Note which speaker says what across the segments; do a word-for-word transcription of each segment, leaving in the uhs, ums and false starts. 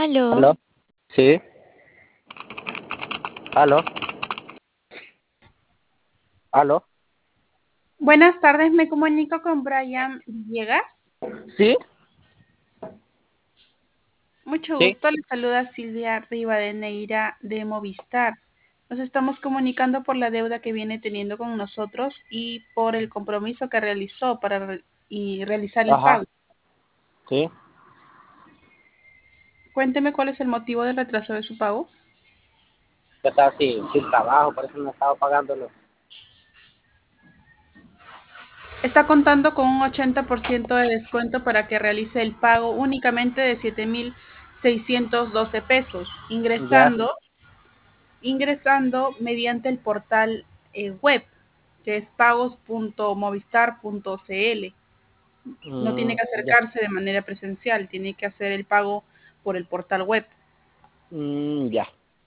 Speaker 1: Aló,
Speaker 2: ¿Aló? Sí. ¿Aló? ¿Aló?
Speaker 3: Buenas tardes, me comunico con Brian Villegas.
Speaker 2: ¿Sí?
Speaker 3: Mucho
Speaker 2: Sí.
Speaker 3: gusto, le saluda Silvia Rivadeneira de Movistar. Nos estamos comunicando por la deuda que viene teniendo con nosotros y por el compromiso que realizó para re- y realizar el
Speaker 2: Ajá.
Speaker 3: pago.
Speaker 2: Sí.
Speaker 3: Cuénteme cuál es el motivo del retraso de su pago.
Speaker 2: Yo estaba sin, sin trabajo, por eso no estaba pagándolo.
Speaker 3: Está contando con un ochenta por ciento de descuento para que realice el pago únicamente de siete mil seiscientos doce pesos,
Speaker 2: Ya.
Speaker 3: ingresando ingresando mediante el portal eh, web, que es pagos punto movistar punto c l. No tiene
Speaker 2: Mm,
Speaker 3: que
Speaker 2: ya.
Speaker 3: acercarse de manera presencial, tiene que hacer el pago por el portal web.
Speaker 2: Mm, ya.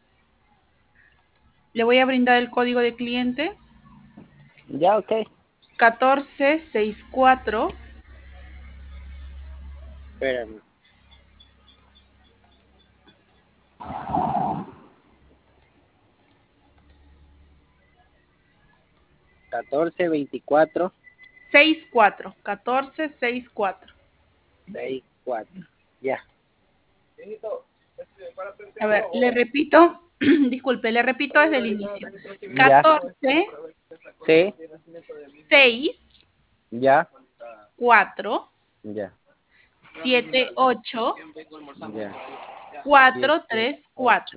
Speaker 3: Le voy a brindar el código de cliente
Speaker 2: Ya, ok.
Speaker 3: catorce sesenta y cuatro.
Speaker 2: Espérame. catorce, veinticuatro,
Speaker 3: sesenta y cuatro, catorce sesenta y cuatro.
Speaker 2: sesenta y cuatro. Ya.
Speaker 3: A ver, le repito, disculpe, le repito desde el inicio.
Speaker 2: Ya.
Speaker 3: catorce,
Speaker 2: Sí.
Speaker 3: seis,
Speaker 2: Ya.
Speaker 3: cuatro,
Speaker 2: Ya.
Speaker 3: siete, ocho,
Speaker 2: Ya.
Speaker 3: cuatro,
Speaker 2: Siete,
Speaker 3: tres,
Speaker 2: ocho,
Speaker 3: cuatro.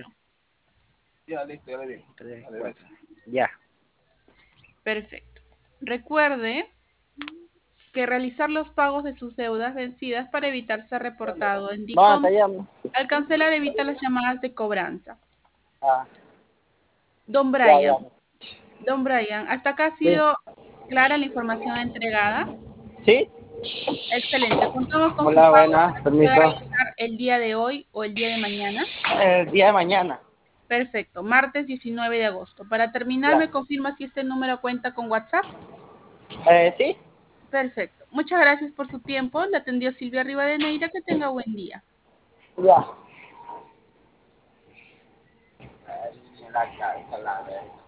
Speaker 2: tres, cuatro. Ya.
Speaker 3: Perfecto. Recuerde que realizar los pagos de sus deudas vencidas para evitar ser reportado en
Speaker 2: No, te
Speaker 3: DICOM.
Speaker 2: llamo.
Speaker 3: Al cancelar evita las llamadas de cobranza.
Speaker 2: Ah,
Speaker 3: Don
Speaker 2: ya,
Speaker 3: Brian,
Speaker 2: ya.
Speaker 3: Don Brian, ¿hasta acá ha
Speaker 2: Sí.
Speaker 3: sido clara la información entregada?
Speaker 2: ¿Sí?
Speaker 3: Excelente. Contamos con su
Speaker 2: Hola,
Speaker 3: pago
Speaker 2: buenas.
Speaker 3: para que pueda
Speaker 2: Permiso.
Speaker 3: realizar el día de hoy o el día de mañana.
Speaker 2: El día de mañana.
Speaker 3: Perfecto. Martes diecinueve de agosto. Para terminar,
Speaker 2: Ya.
Speaker 3: ¿me confirma si este número cuenta con WhatsApp?
Speaker 2: Eh, ¿sí?
Speaker 3: Perfecto. Muchas gracias por su tiempo. Le atendió Silvia Rivadeneira. Que tenga buen día.
Speaker 2: Ya. Ay, la cabeza, la verga.